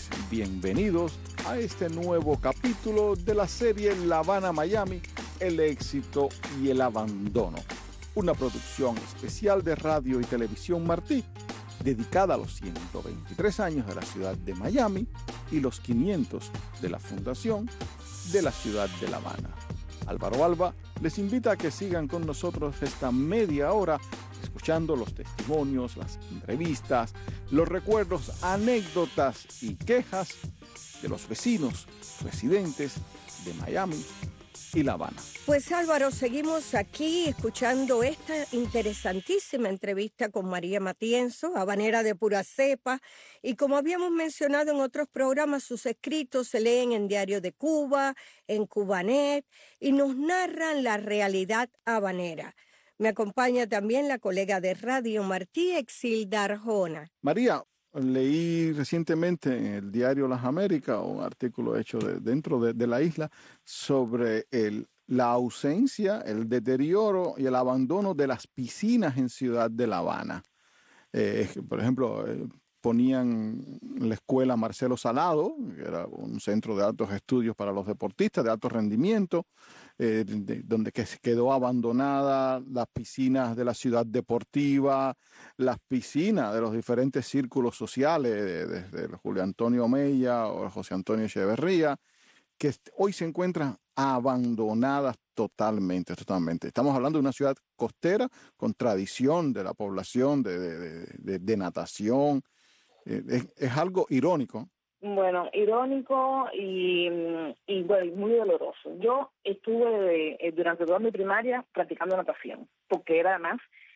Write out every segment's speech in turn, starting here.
ustedes bienvenidos a este nuevo capítulo de la serie La Habana Miami, el éxito y el abandono. Una producción especial de Radio y Televisión Martí, dedicada a los 123 años de la ciudad de Miami y los 500 de la fundación de la ciudad de La Habana. Álvaro Alba les invita a que sigan con nosotros esta media hora escuchando los testimonios, las entrevistas, los recuerdos, anécdotas y quejas de los vecinos, residentes de Miami y La Habana. Pues Álvaro, seguimos aquí escuchando esta interesantísima entrevista con María Matienzo, habanera de pura cepa, y como habíamos mencionado en otros programas, sus escritos se leen en Diario de Cuba, en Cubanet, y nos narran la realidad habanera. Me acompaña también la colega de Radio Martí, Exilda Arjona. María, leí recientemente en el diario Las Américas un artículo hecho dentro de la isla sobre la ausencia, el deterioro y el abandono de las piscinas en Ciudad de La Habana. Por ejemplo, ponían la escuela Marcelo Salado, que era un centro de altos estudios para los deportistas de alto rendimiento, donde quedó abandonada las piscinas de la ciudad deportiva, las piscinas de los diferentes círculos sociales, desde Julio Antonio Mella o José Antonio Echeverría, que hoy se encuentran abandonadas totalmente. Estamos hablando de una ciudad costera con tradición de la población de natación. Es algo irónico. Bueno, irónico y bueno, muy doloroso. Yo estuve durante toda mi primaria practicando natación, porque era además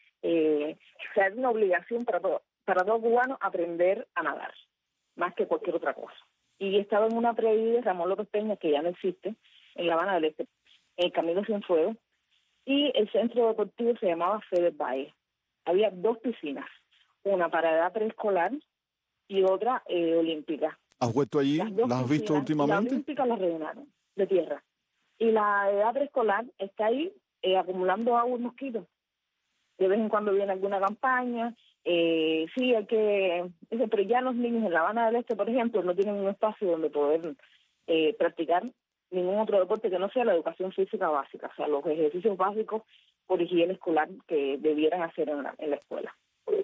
una obligación para todo cubano aprender a nadar, más que cualquier otra cosa. Y estaba en una predia de Ramón López Peña, que ya no existe, en La Habana del Este, en el Camino Cienfuegos, y el centro deportivo se llamaba Fede Valle. Había dos piscinas, una para edad preescolar y otra olímpica. ¿Has vuelto allí? ¿Las has visto últimamente? La olímpica la rellenaron de tierra. Y la edad preescolar está ahí acumulando agua y mosquitos. De vez en cuando viene alguna campaña. Sí, hay que... Pero ya los niños en La Habana del Este, por ejemplo, no tienen un espacio donde poder practicar ningún otro deporte que no sea la educación física básica, o sea, los ejercicios básicos por higiene escolar que debieran hacer en la escuela.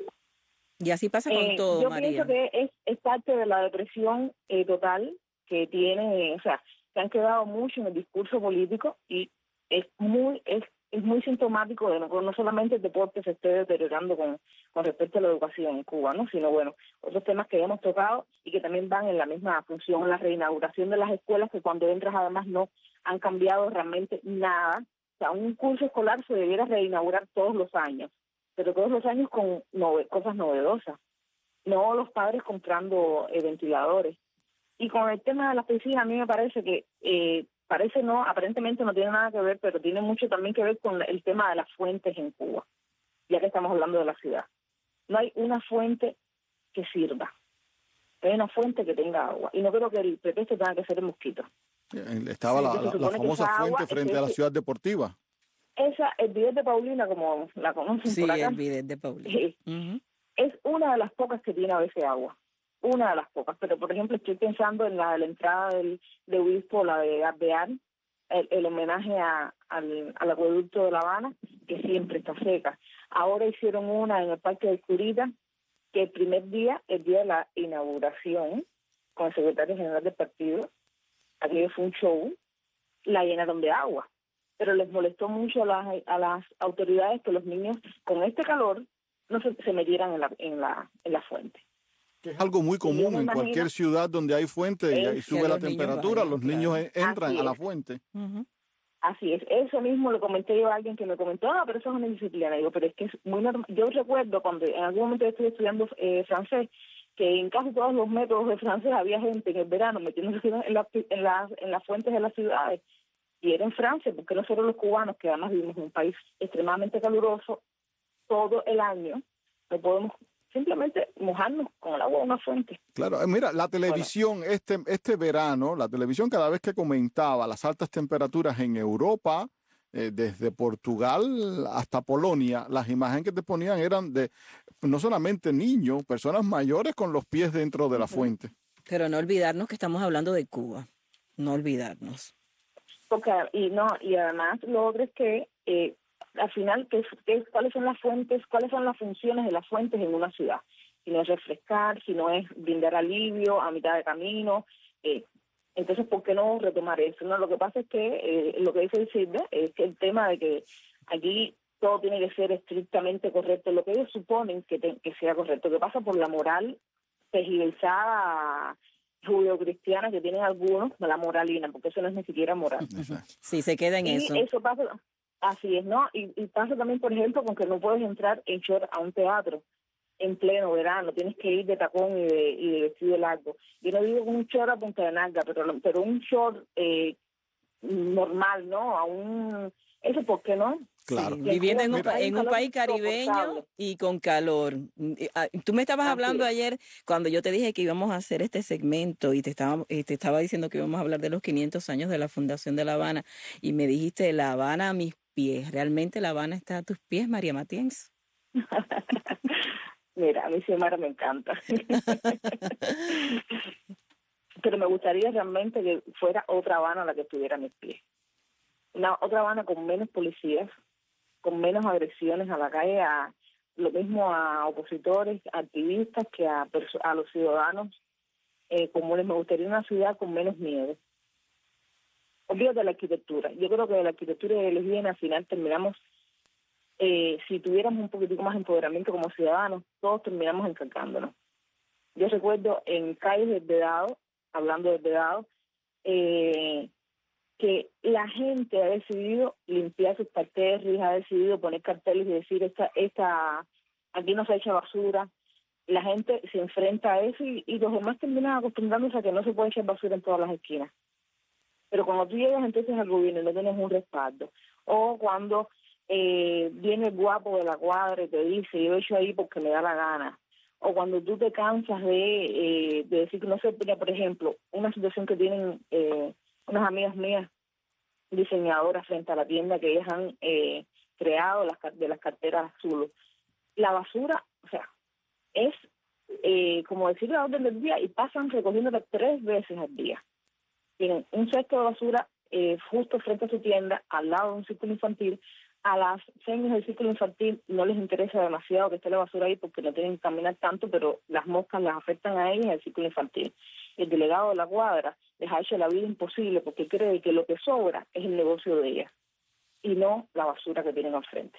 Y así pasa con todo, yo María. Yo pienso que es parte de la depresión total que tiene, o sea, se han quedado mucho en el discurso político y es muy sintomático de no solamente el deporte se esté deteriorando con respecto a la educación en Cuba, ¿no? Sino, bueno, otros temas que hemos tocado y que también van en la misma función, la reinauguración de las escuelas, que cuando entras además no han cambiado realmente nada. O sea, un curso escolar se debiera reinaugurar todos los años, pero todos los años con cosas novedosas, no los padres comprando ventiladores. Y con el tema de las piscinas, a mí me parece que aparentemente no tiene nada que ver, pero tiene mucho también que ver con el tema de las fuentes en Cuba, ya que estamos hablando de la ciudad. No hay una fuente que sirva, hay una fuente que tenga agua, y no creo que el pretexto tenga que ser el mosquito. Estaba la famosa fuente frente a la ciudad deportiva. Esa, el bidet de Paulina, como la conocen por acá. Sí, el bidet de Paulina. Es una de las pocas que tiene a veces agua. Una de las pocas. Pero, por ejemplo, estoy pensando en la entrada de Obispo, la de Arbear, el homenaje al acueducto de La Habana, que siempre está seca. Ahora hicieron una en el Parque del Curita, que el día de la inauguración, con el secretario general del partido, aquello fue un show, la llenaron de agua. Pero les molestó mucho a las autoridades que los niños, con este calor, no se metieran en la fuente. Es algo muy común en cualquier ciudad donde hay fuente y sube la temperatura, los niños entran a la fuente. Así es, eso mismo lo comenté yo a alguien que me comentó, pero eso es una disciplina. Digo, pero es que es muy normal. Yo recuerdo cuando en algún momento estuve estudiando francés, que en casi todos los métodos de francés había gente en el verano metiéndose en las fuentes de las ciudades. Y era en Francia, porque nosotros los cubanos, que además vivimos en un país extremadamente caluroso, todo el año no podemos simplemente mojarnos con el agua de una fuente. Claro, mira, la televisión este verano, la televisión cada vez que comentaba las altas temperaturas en Europa, desde Portugal hasta Polonia, las imágenes que te ponían eran de no solamente niños, personas mayores con los pies dentro de la fuente. Pero no olvidarnos que estamos hablando de Cuba, no olvidarnos. Porque, y además lo otro es que al final, ¿cuáles son las fuentes, cuáles son las funciones de las fuentes en una ciudad? Si no es refrescar, si no es brindar alivio a mitad de camino, entonces, ¿por qué no retomar eso? No, lo que pasa es que lo que dice Silvia es que el tema de que aquí todo tiene que ser estrictamente correcto, lo que ellos suponen que sea correcto, que pasa por la moral tergiversada judeocristiana que tienen algunos, la moralina, porque eso no es ni siquiera moral. Sí, se queda en eso. Y eso pasa, así es, ¿no? Y pasa también, por ejemplo, con que no puedes entrar en short a un teatro en pleno verano, tienes que ir de tacón y de vestido largo. Yo no digo con un short a punta de nalga, pero un short normal, ¿no? Eso, ¿por qué no? Claro. Sí, viviendo en un país caribeño y con calor. Tú me estabas hablando ayer cuando yo te dije que íbamos a hacer este segmento y te estaba diciendo que íbamos a hablar de los 500 años de la Fundación de La Habana y me dijiste La Habana a mis pies. ¿Realmente La Habana está a tus pies, María Matienzo? Mira, a mí Xiomara me encanta. Pero me gustaría realmente que fuera otra Habana la que estuviera a mis pies. Otra Habana con menos policías, con menos agresiones a la calle, lo mismo a opositores, activistas, que a los ciudadanos comunes. Me gustaría una ciudad con menos miedo. Olvídate de la arquitectura. Yo creo que de la arquitectura y de la higiene al final terminamos, si tuviéramos un poquitico más de empoderamiento como ciudadanos, todos terminamos encargándonos. Yo recuerdo en calles del Vedado, hablando del Vedado, que la gente ha decidido limpiar sus parterres, ha decidido poner carteles y decir aquí no se echa basura. La gente se enfrenta a eso y los demás terminan acostumbrándose a que no se puede echar basura en todas las esquinas. Pero cuando tú llegas entonces al gobierno y no tienes un respaldo, o cuando viene el guapo de la cuadra y te dice yo echo ahí porque me da la gana, o cuando tú te cansas de decir que no se pone, por ejemplo, una situación que tienen unas amigas mías diseñadoras frente a la tienda que ellas han creado de las carteras azules. La basura, o sea, es como decir la orden del día y pasan recogiéndola 3 veces al día. Tienen un cesto de basura justo frente a su tienda, al lado de un círculo infantil. A las señas del círculo infantil no les interesa demasiado que esté la basura ahí porque no tienen que caminar tanto, pero las moscas las afectan a ellas en el círculo infantil. El delegado de la cuadra les ha hecho la vida imposible porque cree que lo que sobra es el negocio de ellas y no la basura que tienen al frente.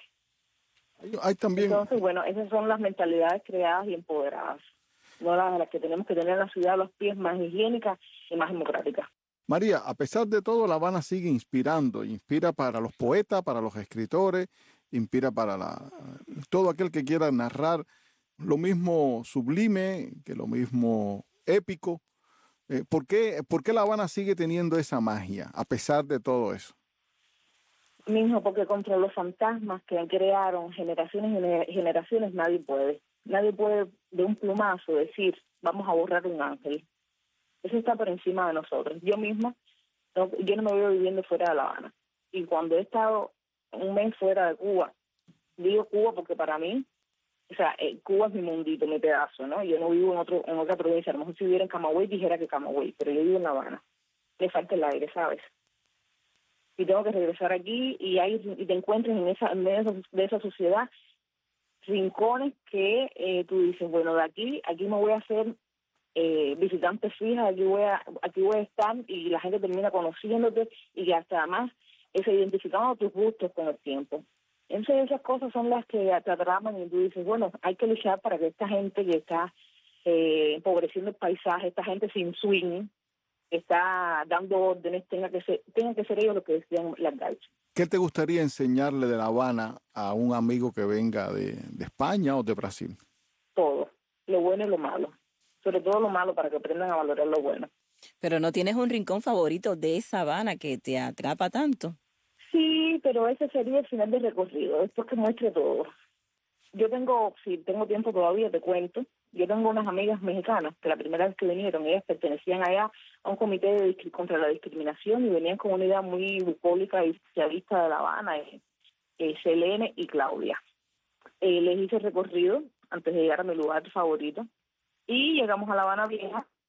Hay también... Entonces, bueno, esas son las mentalidades creadas y empoderadas, no las que tenemos que tener en la ciudad a los pies, más higiénicas y más democráticas. María, a pesar de todo, La Habana sigue inspirando, inspira para los poetas, para los escritores, inspira para todo aquel que quiera narrar lo mismo sublime que lo mismo épico. ¿Por qué La Habana sigue teniendo esa magia, a pesar de todo eso? Mismo porque contra los fantasmas que crearon generaciones y generaciones nadie puede. Nadie puede de un plumazo decir, vamos a borrar un ángel. Eso está por encima de nosotros. Yo misma, yo no me veo viviendo fuera de La Habana. Y cuando he estado un mes fuera de Cuba, digo Cuba porque para mí, o sea, Cuba es mi mundito, mi pedazo, ¿no? Yo no vivo en otra provincia. A lo mejor si viviera en Camagüey dijera que Camagüey, pero yo vivo en La Habana. Me falta el aire, ¿sabes? Y tengo que regresar aquí y te encuentres en medio de esa sociedad rincones que tú dices, bueno, de aquí me voy a hacer visitante fija, aquí voy a estar y la gente termina conociéndote y que hasta además es identificando tus gustos con el tiempo. Entonces esas cosas son las que te atrapan y tú dices, bueno, hay que luchar para que esta gente que está empobreciendo el paisaje, esta gente sin swing, que está dando órdenes, tenga que ser ellos los que decían las gaitas. ¿Qué te gustaría enseñarle de La Habana a un amigo que venga de España o de Brasil? Todo, lo bueno y lo malo. Sobre todo lo malo para que aprendan a valorar lo bueno. Pero ¿no tienes un rincón favorito de esa Habana que te atrapa tanto? Sí, pero ese sería el final del recorrido, después que muestre todo. Yo si tengo tiempo todavía, te cuento. Yo tengo unas amigas mexicanas que la primera vez que vinieron, ellas pertenecían allá a un comité contra la discriminación y venían con una idea muy bucólica y socialista de La Habana, Selene y Claudia. Les hice el recorrido antes de llegar a mi lugar favorito y llegamos a La Habana Vieja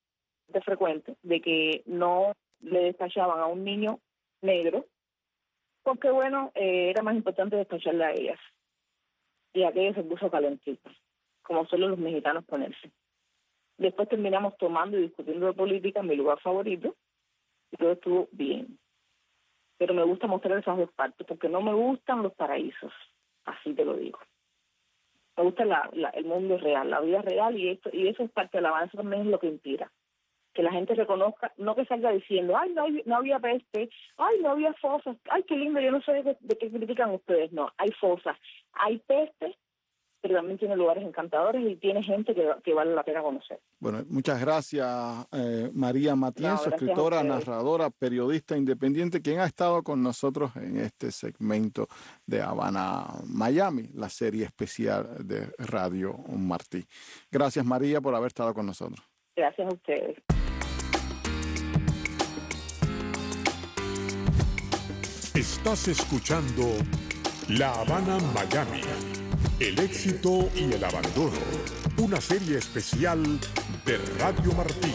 frecuente de que no le despachaban a un niño negro porque, bueno, era más importante despacharle a ellas. Y aquello se puso calentito, como suelen los mexicanos ponerse. Después terminamos tomando y discutiendo de política en mi lugar favorito y todo estuvo bien. Pero me gusta mostrar esas dos partes porque no me gustan los paraísos, así te lo digo. Me gusta el mundo real, la vida real, y eso es parte de la avance, también es lo que inspira. Que la gente reconozca, no que salga diciendo, ay, no había peste, ay, no había fosas, ay, qué lindo, yo no sé de qué critican ustedes. No, hay fosas, hay peste, pero también tiene lugares encantadores y tiene gente que vale la pena conocer. Bueno, muchas gracias, María Matienzo, escritora, narradora, periodista independiente, quien ha estado con nosotros en este segmento de Habana, Miami, la serie especial de Radio Martí. Gracias, María, por haber estado con nosotros. Gracias a ustedes. Estás escuchando La Habana, Miami. El éxito y el abandono. Una serie especial de Radio Martí.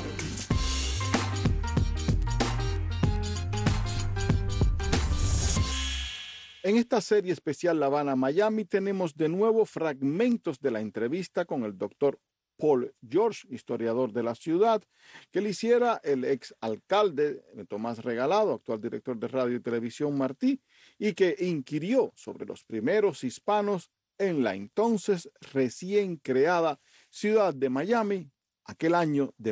En esta serie especial La Habana, Miami, tenemos de nuevo fragmentos de la entrevista con el doctor Paul George, historiador de la ciudad, que le hiciera el ex alcalde Tomás Regalado, actual director de Radio y Televisión Martí, y que inquirió sobre los primeros hispanos en la entonces recién creada ciudad de Miami, aquel año de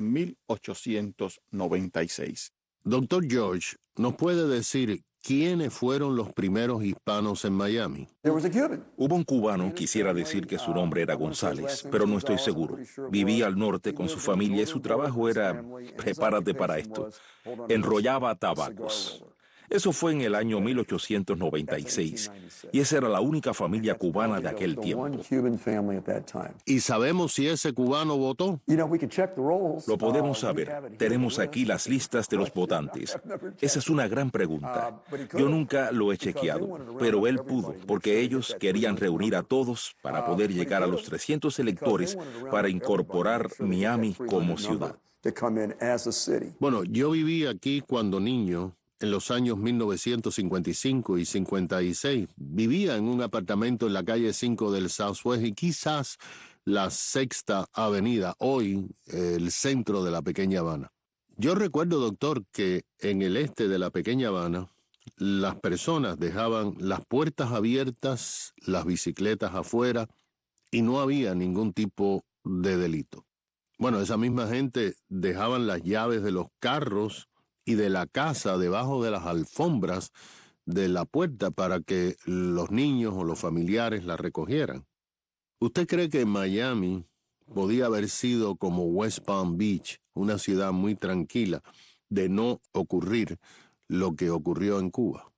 1896. Doctor George, ¿nos puede decir quiénes fueron los primeros hispanos en Miami? Hubo un cubano, quisiera decir que su nombre era González, pero no estoy seguro. Vivía al norte con su familia y su trabajo era, prepárate para esto, enrollaba tabacos. Eso fue en el año 1896, y esa era la única familia cubana de aquel tiempo. ¿Y sabemos si ese cubano votó? Lo podemos saber. Tenemos aquí las listas de los votantes. Esa es una gran pregunta. Yo nunca lo he chequeado, pero él pudo, porque ellos querían reunir a todos para poder llegar a los 300 electores para incorporar Miami como ciudad. Bueno, yo viví aquí cuando niño. En los años 1955 y 56, vivía en un apartamento en la calle 5 del Southwest y quizás la Sexta Avenida, hoy el centro de la Pequeña Habana. Yo recuerdo, doctor, que en el este de la Pequeña Habana, las personas dejaban las puertas abiertas, las bicicletas afuera, y no había ningún tipo de delito. Bueno, esa misma gente dejaban las llaves de los carros y de la casa debajo de las alfombras de la puerta para que los niños o los familiares la recogieran. ¿Usted cree que Miami podía haber sido como West Palm Beach, una ciudad muy tranquila, de no ocurrir lo que ocurrió en Cuba?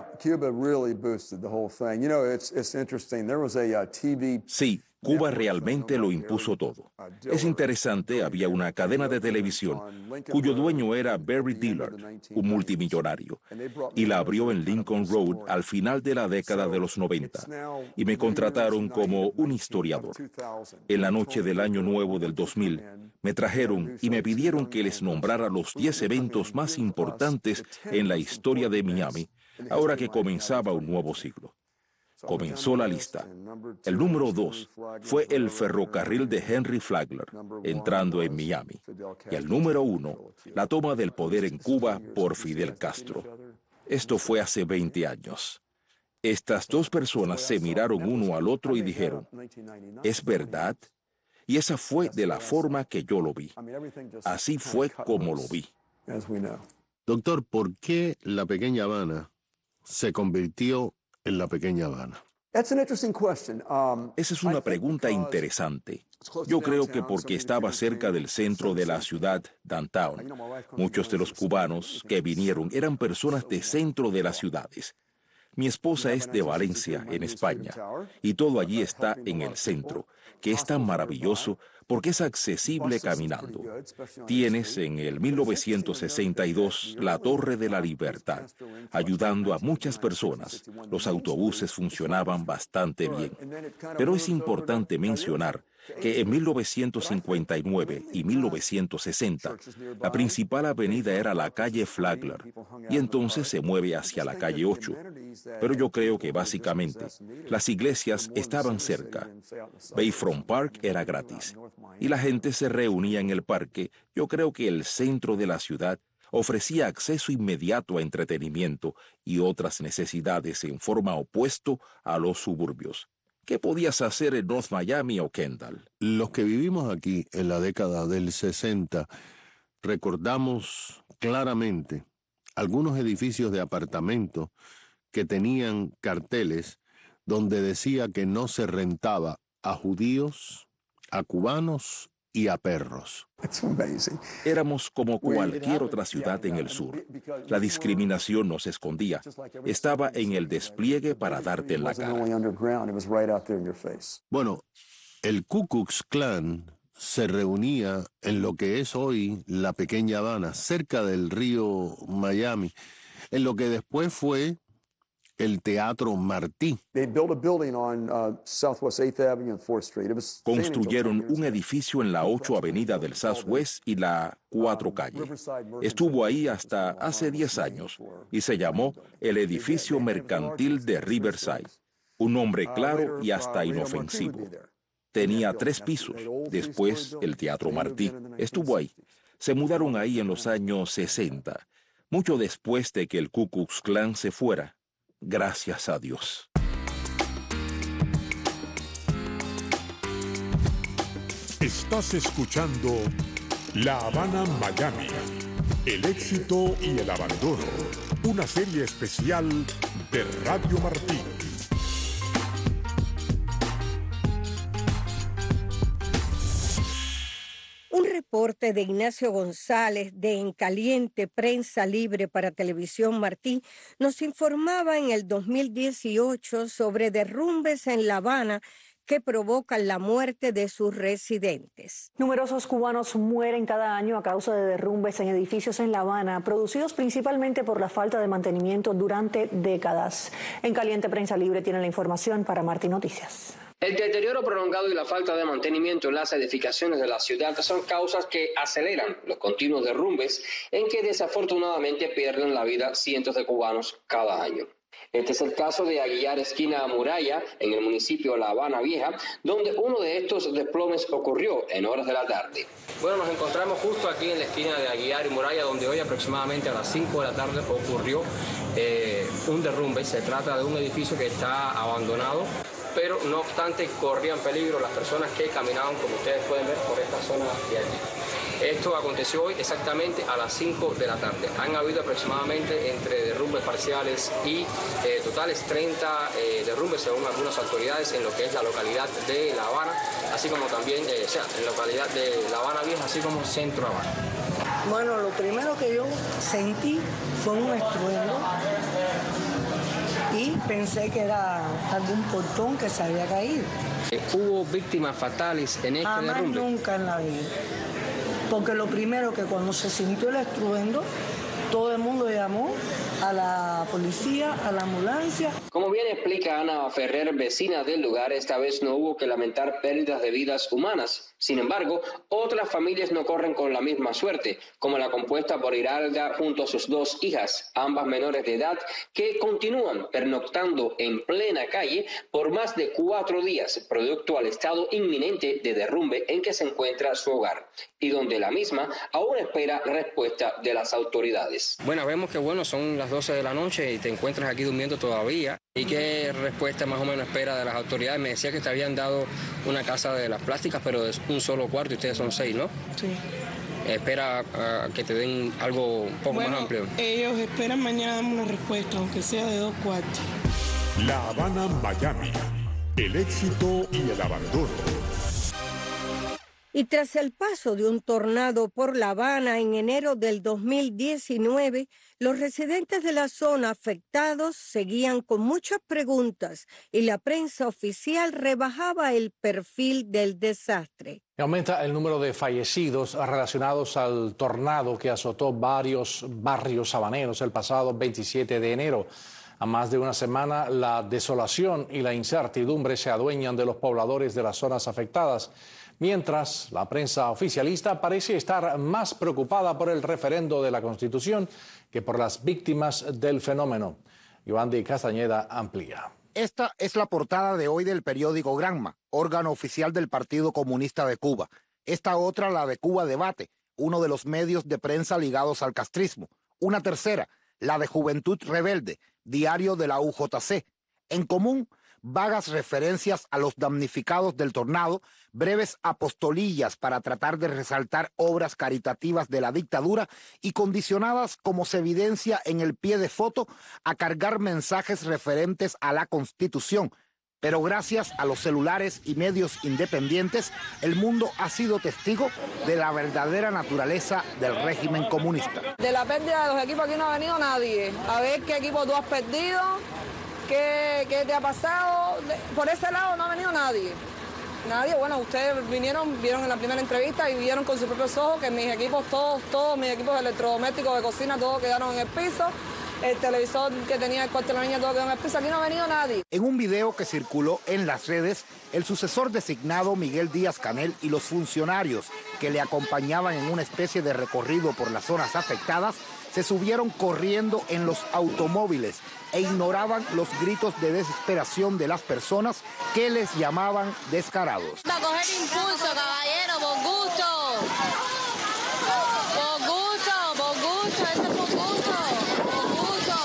Sí, Cuba realmente lo impuso todo. Es interesante, había una cadena de televisión cuyo dueño era Barry Dillard, un multimillonario, y la abrió en Lincoln Road al final de la década de los 90, y me contrataron como un historiador. En la noche del Año Nuevo del 2000, me trajeron y me pidieron que les nombrara los 10 eventos más importantes en la historia de Miami, ahora que comenzaba un nuevo siglo. Comenzó la lista. El número 2 fue el ferrocarril de Henry Flagler, entrando en Miami. Y el número 1, la toma del poder en Cuba por Fidel Castro. Esto fue hace 20 años. Estas dos personas se miraron uno al otro y dijeron, ¿es verdad? Y esa fue de la forma que yo lo vi. Así fue como lo vi. Doctor, ¿por qué la Pequeña Habana se convirtió en la Pequeña Habana? Esa es una pregunta interesante. Yo creo que porque estaba cerca del centro de la ciudad, downtown. Muchos de los cubanos que vinieron eran personas de centro de las ciudades. Mi esposa es de Valencia, en España, y todo allí está en el centro, que es tan maravilloso porque es accesible caminando. Tienes en el 1962 la Torre de la Libertad, ayudando a muchas personas. Los autobuses funcionaban bastante bien. Pero es importante mencionar que en 1959 y 1960 la principal avenida era la calle Flagler y entonces se mueve hacia la calle 8. Pero yo creo que básicamente las iglesias estaban cerca. Bayfront Park era gratis y la gente se reunía en el parque. Yo creo que el centro de la ciudad ofrecía acceso inmediato a entretenimiento y otras necesidades en forma opuesta a los suburbios. ¿Qué podías hacer en North Miami o Kendall? Los que vivimos aquí en la década del 60 recordamos claramente algunos edificios de apartamentos que tenían carteles donde decía que no se rentaba a judíos, a cubanos y a perros. Éramos como cualquier otra ciudad en el sur. La discriminación no se escondía. Estaba en el despliegue para darte en la cara. Bueno, el Ku Klux Klan se reunía en lo que es hoy la pequeña Habana, cerca del río Miami, en lo que después fue el Teatro Martí. Construyeron un edificio en la 8 Avenida del Southwest y la 4 Calle. Estuvo ahí hasta hace 10 años y se llamó el Edificio Mercantil de Riverside. Un nombre claro y hasta inofensivo. Tenía 3 pisos. Después el Teatro Martí estuvo ahí. Se mudaron ahí en los años 60, mucho después de que el Ku Klux Klan se fuera. Gracias a Dios. Estás escuchando La Habana Miami, el éxito y el abandono, una serie especial de Radio Martí. Un reporte de Ignacio González de En Caliente, Prensa Libre para Televisión Martí, nos informaba en el 2018 sobre derrumbes en La Habana que provocan la muerte de sus residentes. Numerosos cubanos mueren cada año a causa de derrumbes en edificios en La Habana, producidos principalmente por la falta de mantenimiento durante décadas. En Caliente, Prensa Libre tiene la información para Martí Noticias. El deterioro prolongado y la falta de mantenimiento en las edificaciones de la ciudad son causas que aceleran los continuos derrumbes en que desafortunadamente pierden la vida cientos de cubanos cada año. Este es el caso de Aguiar esquina Muralla, en el municipio de La Habana Vieja, donde uno de estos desplomes ocurrió en horas de la tarde. Bueno, nos encontramos justo aquí en la esquina de Aguiar y Muralla, donde hoy aproximadamente a las 5 de la tarde ocurrió un derrumbe. Se trata de un edificio que está abandonado, pero no obstante corrían peligro las personas que caminaban, como ustedes pueden ver, por esta zona de aquí. Esto aconteció hoy exactamente a las 5 de la tarde. Han habido aproximadamente entre derrumbes parciales y totales 30 derrumbes según algunas autoridades en lo que es la localidad de La Habana, así como también en la localidad de La Habana Vieja, así como Centro Habana. Bueno, lo primero que yo sentí fue un estruendo y pensé que era algún portón que se había caído. ¿Hubo víctimas fatales en este derrumbe? Jamás, nunca en la vida. Porque lo primero que cuando se sintió el estruendo, todo el mundo llamó a la policía, a la ambulancia. Como bien explica Ana Ferrer, vecina del lugar, esta vez no hubo que lamentar pérdidas de vidas humanas. Sin embargo, otras familias no corren con la misma suerte, como la compuesta por Iralda junto a sus 2 hijas, ambas menores de edad, que continúan pernoctando en plena calle por más de 4 días, producto al estado inminente de derrumbe en que se encuentra su hogar, y donde la misma aún espera respuesta de las autoridades. Bueno, vemos que son las 12 de la noche y te encuentras aquí durmiendo todavía. ¿Y qué respuesta más o menos espera de las autoridades? Me decía que te habían dado una casa de las plásticas, pero de un solo cuarto y ustedes son 6, ¿no? Sí. Espera que te den algo un poco más amplio. Ellos esperan mañana darme una respuesta, aunque sea de 2 cuartos. La Habana Miami, el éxito y el abandono. Y tras el paso de un tornado por La Habana en enero del 2019, los residentes de la zona afectados seguían con muchas preguntas y la prensa oficial rebajaba el perfil del desastre. Aumenta el número de fallecidos relacionados al tornado que azotó varios barrios habaneros el pasado 27 de enero. A más de una semana, la desolación y la incertidumbre se adueñan de los pobladores de las zonas afectadas. Mientras, la prensa oficialista parece estar más preocupada por el referendo de la Constitución que por las víctimas del fenómeno. Yoandi Castañeda amplía. Esta es la portada de hoy del periódico Granma, órgano oficial del Partido Comunista de Cuba. Esta otra, la de Cuba Debate, uno de los medios de prensa ligados al castrismo. Una tercera, la de Juventud Rebelde, diario de la UJC. En común, vagas referencias a los damnificados del tornado, breves apostolillas para tratar de resaltar obras caritativas de la dictadura y condicionadas, como se evidencia en el pie de foto, a cargar mensajes referentes a la Constitución. Pero gracias a los celulares y medios independientes, el mundo ha sido testigo de la verdadera naturaleza del régimen comunista. De la pérdida de los equipos aquí no ha venido nadie. A ver qué equipo tú has perdido. ¿Qué te ha pasado? Por ese lado no ha venido nadie. Nadie, bueno, ustedes vieron en la primera entrevista y vieron con sus propios ojos que mis equipos, todos mis equipos electrodomésticos de cocina, todos quedaron en el piso. El televisor que tenía el cuarto de la niña, todo quedó en el piso. Aquí no ha venido nadie. En un video que circuló en las redes, el sucesor designado Miguel Díaz-Canel y los funcionarios que le acompañaban en una especie de recorrido por las zonas afectadas se subieron corriendo en los automóviles e ignoraban los gritos de desesperación de las personas que les llamaban descarados. Va a coger impulso, caballero, por gusto. Por gusto, esto es por gusto, por gusto.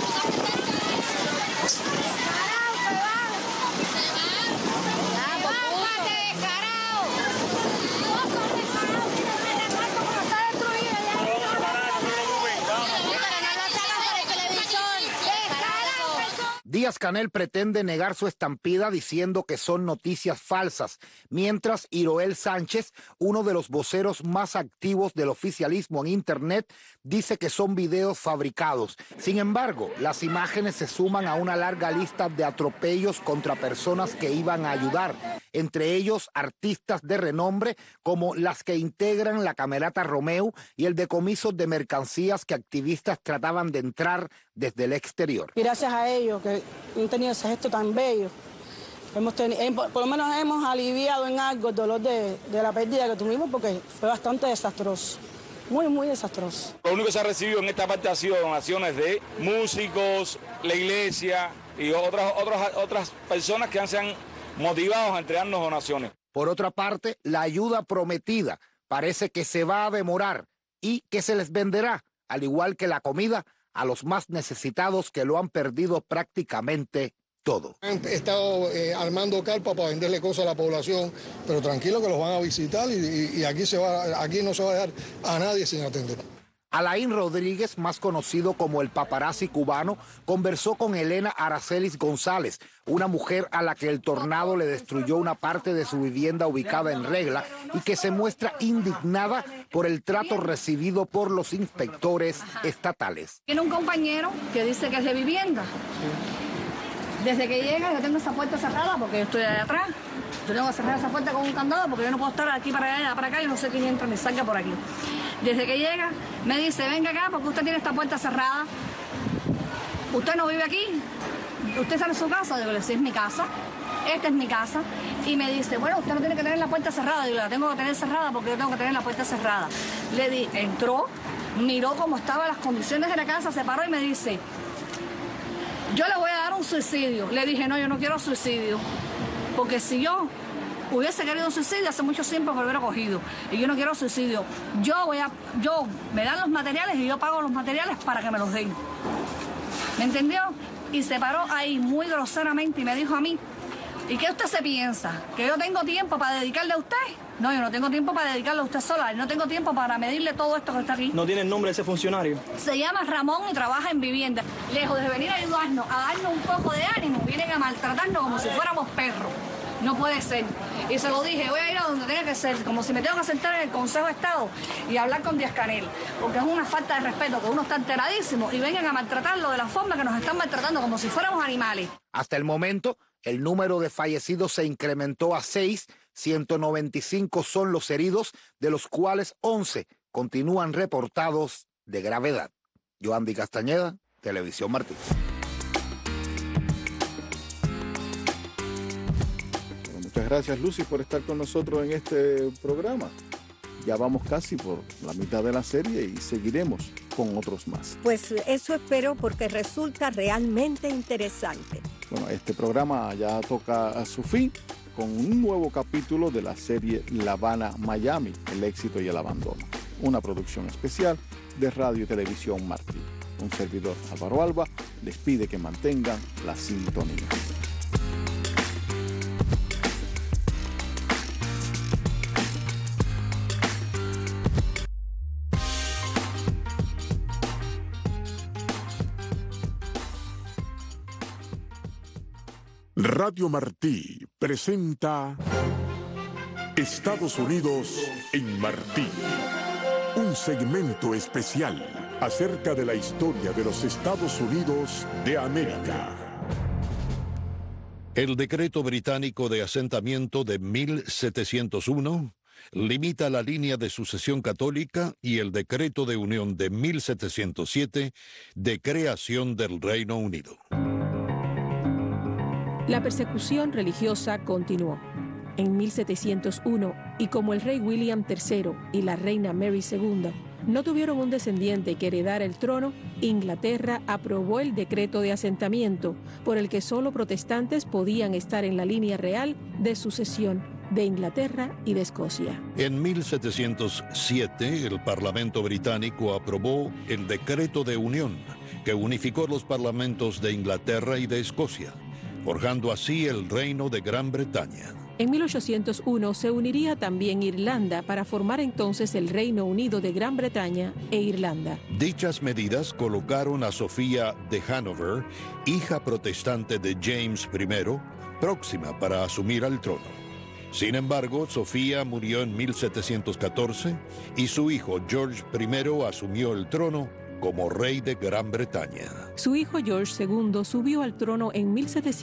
Díaz-Canel pretende negar su estampida diciendo que son noticias falsas, mientras Iroel Sánchez, uno de los voceros más activos del oficialismo en Internet, dice que son videos fabricados. Sin embargo, las imágenes se suman a una larga lista de atropellos contra personas que iban a ayudar, entre ellos artistas de renombre como las que integran la Camerata Romeu y el decomiso de mercancías que activistas trataban de entrar desde el exterior. Gracias a ellos que han tenido ese gesto tan bello, por lo menos hemos aliviado en algo el dolor de la pérdida que tuvimos, porque fue bastante desastroso, muy desastroso. Lo único que se ha recibido en esta parte ha sido donaciones de músicos, la iglesia y otras personas que se han motivado a entregarnos donaciones. Por otra parte, la ayuda prometida parece que se va a demorar y que se les venderá, al igual que la comida, a los más necesitados que lo han perdido prácticamente todo. Han estado armando carpa para venderle cosas a la población, pero tranquilo que los van a visitar y aquí no se va a dejar a nadie sin atender. Alain Rodríguez, más conocido como el paparazzi cubano, conversó con Elena Aracelis González, una mujer a la que el tornado le destruyó una parte de su vivienda ubicada en Regla y que se muestra indignada por el trato recibido por los inspectores estatales. Tiene un compañero que dice que es de vivienda. Desde que llega yo tengo esa puerta cerrada porque yo estoy allá atrás. Yo tengo que cerrar esa puerta con un candado porque yo no puedo estar aquí para allá, para acá, yo no sé quién entra ni salga por aquí. Desde que llega me dice, venga acá porque usted tiene esta puerta cerrada. ¿Usted no vive aquí? ¿Usted está en su casa? Digo, sí, es mi casa. Esta es mi casa. Y me dice, bueno, usted no tiene que tener la puerta cerrada. Digo, la tengo que tener cerrada porque yo tengo que tener la puerta cerrada. Le di, entró, miró cómo estaban las condiciones de la casa, se paró y me dice, yo le voy a dar un suicidio. Le dije, no, yo no quiero suicidio. Porque si yo hubiese querido un suicidio, hace mucho tiempo me lo hubiera cogido. Y yo no quiero suicidio. Me dan los materiales y yo pago los materiales para que me los den. ¿Me entendió? Y se paró ahí muy groseramente y me dijo a mí, ¿y qué usted se piensa? ¿Que yo tengo tiempo para dedicarle a usted? No, yo no tengo tiempo para dedicarle a usted sola. No tengo tiempo para medirle todo esto que está aquí. ¿No tiene el nombre de ese funcionario? Se llama Ramón y trabaja en vivienda. Lejos de venir a ayudarnos, a darnos un poco de ánimo, vienen a maltratarnos como si fuéramos perros. No puede ser. Y se lo dije, voy a ir a donde tenga que ser, como si me tengo que sentar en el Consejo de Estado y hablar con Díaz-Canel, porque es una falta de respeto, que uno está enteradísimo y vengan a maltratarlo de la forma que nos están maltratando, como si fuéramos animales. Hasta el momento, el número de fallecidos se incrementó a 6, 195 son los heridos, de los cuales 11 continúan reportados de gravedad. Yoandi Castañeda, Televisión Martí. Muchas gracias, Lucy, por estar con nosotros en este programa. Ya vamos casi por la mitad de la serie y seguiremos con otros más. Pues eso espero, porque resulta realmente interesante. Bueno, este programa ya toca a su fin con un nuevo capítulo de la serie La Habana Miami, el éxito y el abandono. Una producción especial de Radio y Televisión Martí. Un servidor, Álvaro Alba, les pide que mantengan la sintonía. Radio Martí presenta Estados Unidos en Martí. Un segmento especial acerca de la historia de los Estados Unidos de América. El decreto británico de asentamiento de 1701 limita la línea de sucesión católica y el decreto de unión de 1707 de creación del Reino Unido. La persecución religiosa continuó. En 1701, y como el rey William III y la reina Mary II no tuvieron un descendiente que heredara el trono, Inglaterra aprobó el decreto de asentamiento, por el que solo protestantes podían estar en la línea real de sucesión de Inglaterra y de Escocia. En 1707, el Parlamento británico aprobó el decreto de unión, que unificó los parlamentos de Inglaterra y de Escocia, forjando así el Reino de Gran Bretaña. En 1801 se uniría también Irlanda para formar entonces el Reino Unido de Gran Bretaña e Irlanda. Dichas medidas colocaron a Sofía de Hanover, hija protestante de James I, próxima para asumir el trono. Sin embargo, Sofía murió en 1714 y su hijo George I asumió el trono como rey de Gran Bretaña. Su hijo George II subió al trono en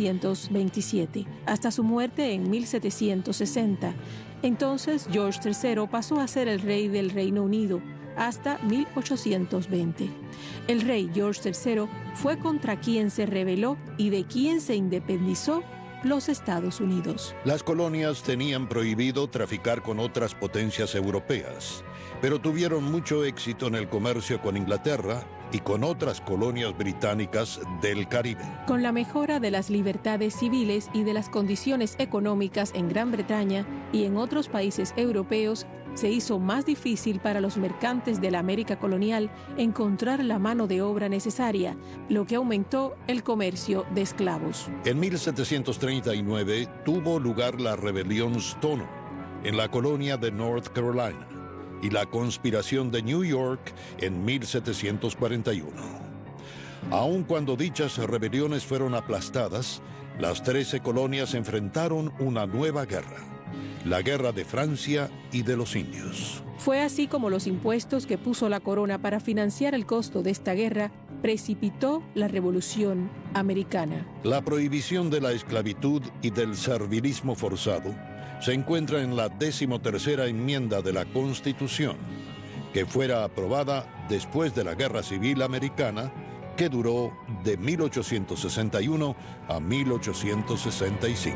1727, hasta su muerte en 1760. Entonces George III pasó a ser el rey del Reino Unido hasta 1820. El rey George III fue contra quien se rebeló y de quien se independizó los Estados Unidos. Las colonias tenían prohibido traficar con otras potencias europeas, pero tuvieron mucho éxito en el comercio con Inglaterra y con otras colonias británicas del Caribe. Con la mejora de las libertades civiles y de las condiciones económicas en Gran Bretaña y en otros países europeos, se hizo más difícil para los mercantes de la América colonial encontrar la mano de obra necesaria, lo que aumentó el comercio de esclavos. En 1739 tuvo lugar la rebelión Stono en la colonia de North Carolina y la conspiración de New York en 1741. Aun cuando dichas rebeliones fueron aplastadas, las 13 colonias enfrentaron una nueva guerra, la Guerra de Francia y de los Indios. Fue así como los impuestos que puso la corona para financiar el costo de esta guerra precipitó la Revolución Americana. La prohibición de la esclavitud y del servilismo forzado se encuentra en la 13ª enmienda de la Constitución, que fuera aprobada después de la Guerra Civil Americana, que duró de 1861 a 1865.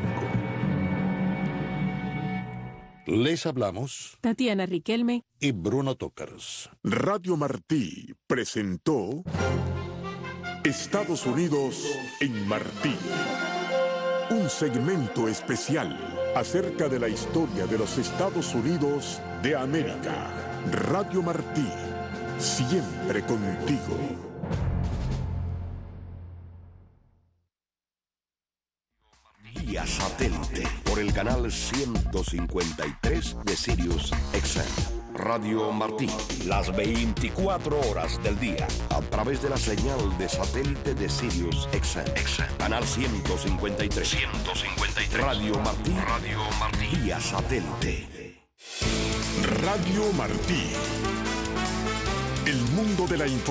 Les hablamos Tatiana Riquelme y Bruno Tócaros. Radio Martí presentó Estados Unidos en Martí. Un segmento especial acerca de la historia de los Estados Unidos de América. Radio Martí, siempre contigo. Vía satélite por el canal 153 de Sirius XM. Radio Martí, las 24 horas del día, a través de la señal de satélite de Sirius XM. Canal 153. Radio Martí. Vía satélite. Radio Martí. El mundo de la información.